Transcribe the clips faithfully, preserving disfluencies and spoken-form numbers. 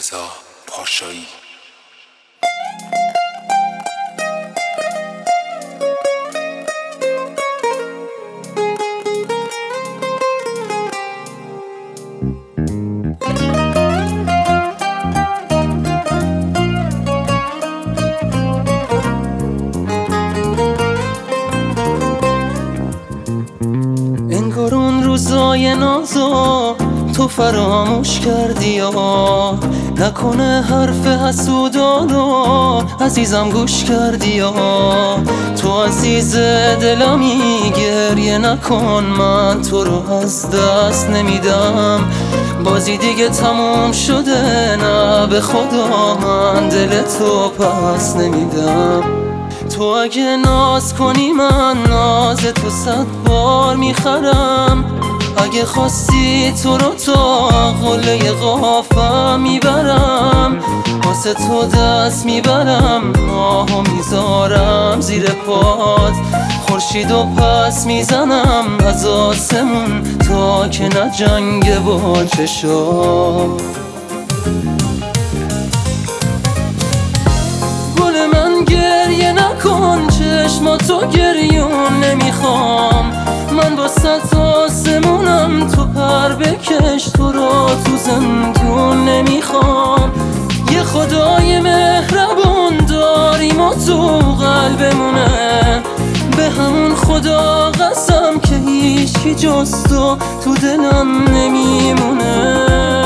رضا پاشایی. انگار اون روزای نازو تو فراموش کردی یا نکنه حرف حسودانو عزیزم گوش کردی یا تو عزیز دلمی گریه نکن، من تو رو از دست نمیدم، بازی دیگه تموم شده، نه به خدا من دل تو پس نمیدم. تو اگه ناز کنی من ناز تو صد بار میخرم، اگه خواستی تو رو تا قله قافم میبرم، واسه تو دست میبرم، ماهو میذارم زیر پات، خورشیدو پس میزنم از آسمون تا که نجنگه با چشام. گل من گریه نکن، چشماتو گریون نمیخوام، من با ست آسمونم، تو پر بکش، تو رو تو زندون نمیخوام. یه خدای مهربون داریم و تو قلبمونه، به همون خدا قسم که هیچی جز تو تو دلم نمیمونه.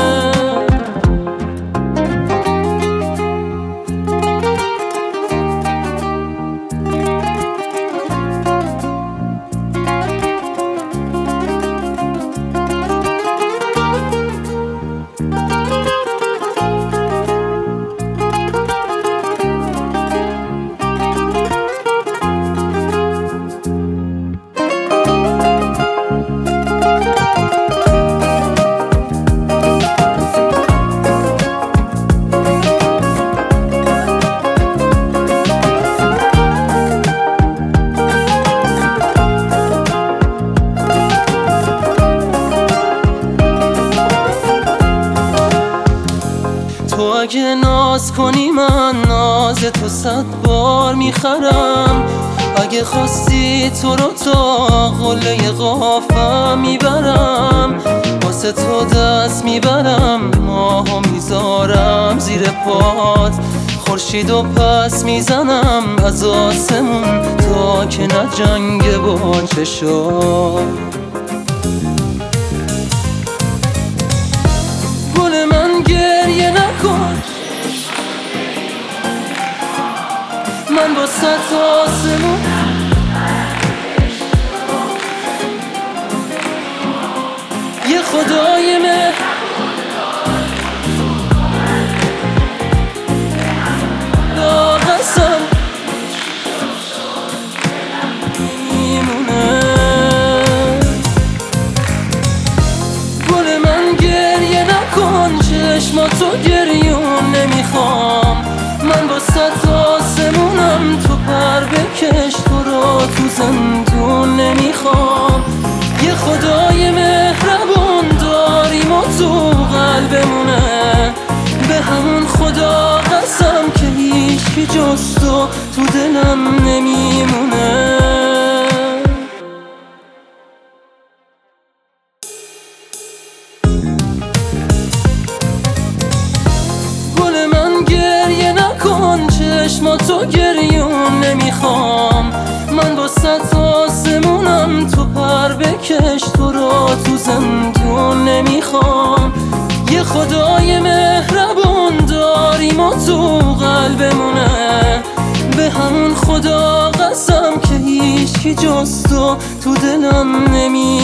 تو اگه ناز کنی من ناز تو صد بار میخرم، اگه خواستی تو رو تا قله قافم میبرم، واسه تو دست میبرم، ماهو میذارم زیر پات، خورشیدو پس میزنم از آسمون تا که نجنگه با چشام. گل من گریه نکن، من با ست آسمون یه خدای مهر لا قسم میمونه. گل من گریه نکن، چشماتو گریون نمیخوام، من با ست آسمونم، تو پر بکش، تو رو تو زندون نمیخوام. یه خدای مهربون داریم و تو قلبمونه، به همون خدا قسم که هیچی جز تو تو دلم نمیمونه. گل من گریه نکن، چشماتو گریون نمیخوام، من با ست آسمونم، تو پر بکش، تو رو تو زندون نمیخوام. یه خدای مهربون داریم و تو قلبمونه، به همون خدا قسم که هیچی جز تو تو دلم نمیمونه.